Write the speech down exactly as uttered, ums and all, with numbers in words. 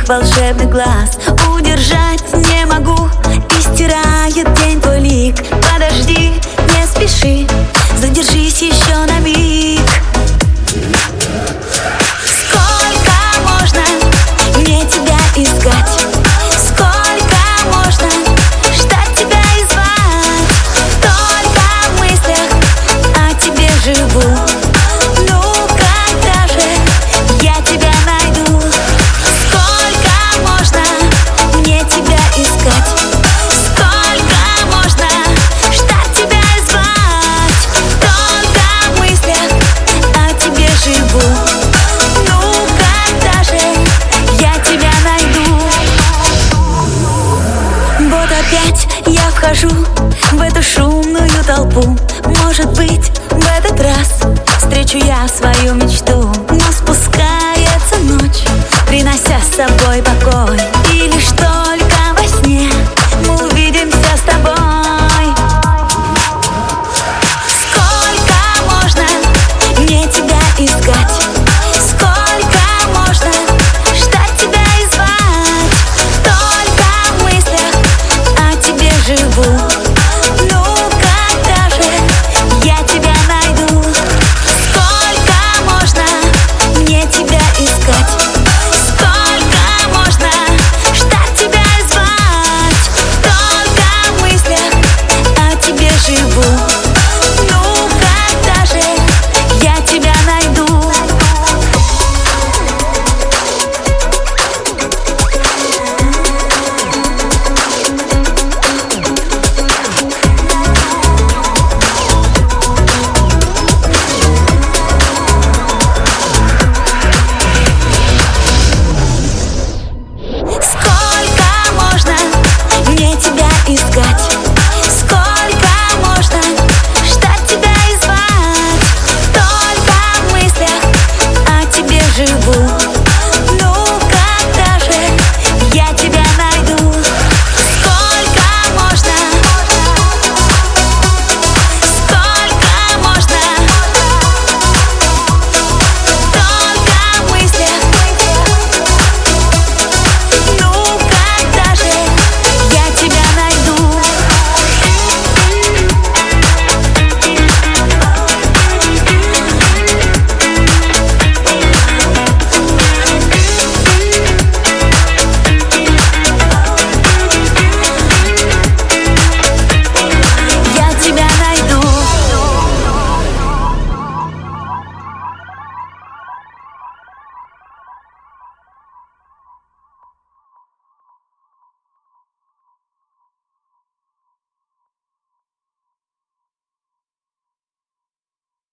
волшебный глаз. Удержать не могу, и стирает день твой лик. Подожди, не спеши, задержись еще на миг. Сколько можно мне тебя искать? Сколько можно ждать тебя и звать? Только в мыслях о тебе живу. Ну когда же я тебя найду? Сколько можно мне тебя искать? Сколько можно ждать тебя и звать? Только в мыслях о тебе живу. Ну когда же я тебя найду? Вот опять я вхожу в эту шумную толпу. Может быть, в этот раз встречу я свою мечту. Но спускается ночь, принося с собой покой. И лишь только во сне мы увидимся с тобой. Сколько можно мне тебя искать? Сколько можно ждать тебя и звать? Только в мыслях о тебе живу.